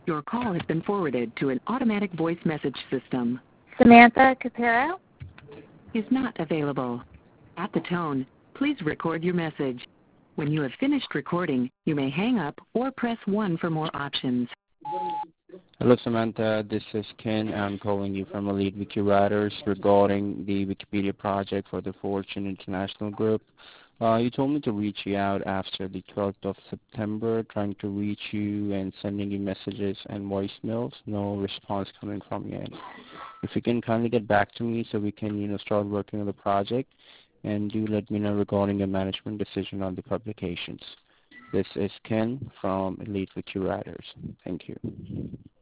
Your call has been forwarded to an automatic voice message system. Samantha Capero Is not available. At the tone, please record your message. When you have finished recording, you may hang up or press 1 for more options. Hello, Samantha. This is Ken. I'm calling you from Elite Wiki Writers regarding the Wikipedia project for the Fortune International Group. You told me to reach you out after the 12th of September, trying to reach you and sending you messages and voicemails. No response coming from you. If you can kindly get back to me so we can, start working on the project, and do let me know regarding a management decision on the publications. This is Ken from Elite Wiki Writers. Thank you.